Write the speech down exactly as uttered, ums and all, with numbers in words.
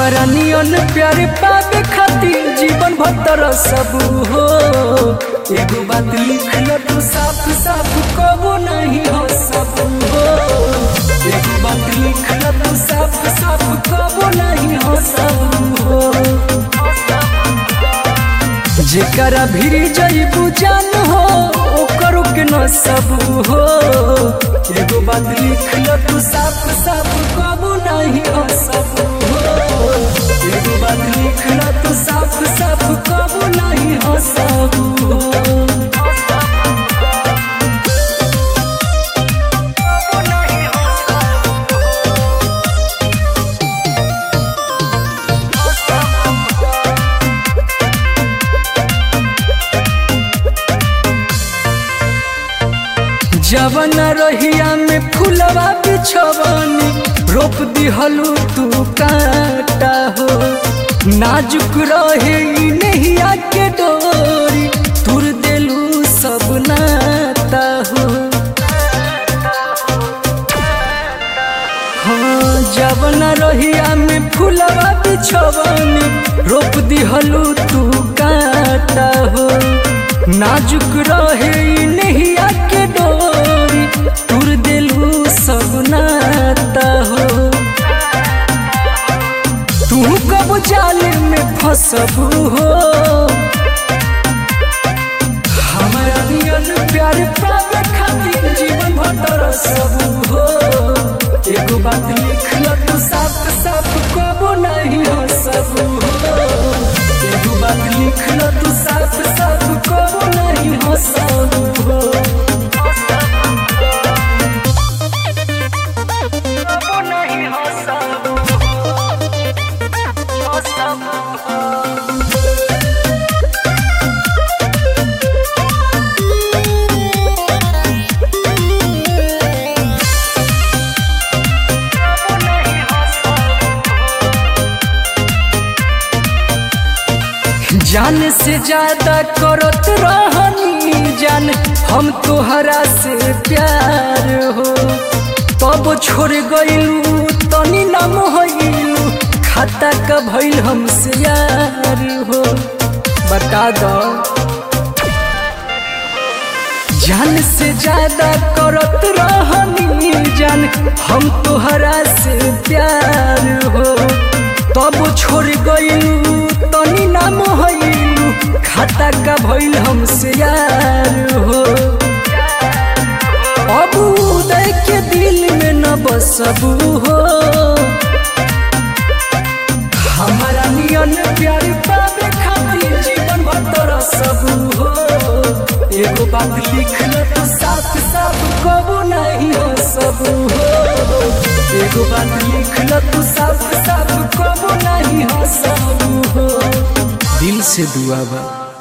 हमारा नियन प्यारे पावे खातिर जीवन भर सब हो। एगो बात लिख लो तू साफ साफ कबो नहीं हो सब हो। एगो बात लिख लो तू साफ साफ कबो नहीं हो सब हो। जेकरा भिरी जइबू जान हो ओकर के न सब हो। एगो बात लिख लो तू साफ साफ कबो नहीं हो सब हो। एगो बात लिख लो तू साफ साफ कबो नहीं हो सब हो। जवन रहिया में फुलवा बिछवनी रोप दिहलू तू काटा हो। नाजुक रहे नहिया के डोरी तुर देलू सब नाता हो। हाँ जवन रहिया में फुलवा बिछवनी रोप दिहलू तू काटा हो। नाजुक रहे नहिया के डोरी तुर देलू सब नाता हो। तू कब जाले में फंसबू हो। हमारा नियन प्यार पावे खातिर जीवन भर सब हो। एगो बात लिख लो तू साफ साफ कबो नहीं हो सब हो। एगो बात लिख लो तू साफ साफ कबो नहीं हो सब हो। कबो नहीं हो सब हो सब हो। जान से ज्यादा करत रहनी जान हम तोहरा से प्यार हो। तब छोड़ गइलू तनी नाम होइलू खाता का भइल हमसे यार हो। बता दो जान से ज्यादा करत रहनी जान हम तोहरा से प्यार हो। तब छोड़ गइलू तनी नाम होइलू खाता का भइल हमसे यार हो। अब उदय के दिल में न बसबू हो। हमारा नियन प्यार पावे खातिर जीवन भर सब हो। एगो बात लिख लो तू साफ साफ कबो नहीं हो सब हो। एगो बात लिख लो तू साफ साफ कबो नहीं हो सब हो। दिल से दुआ बा।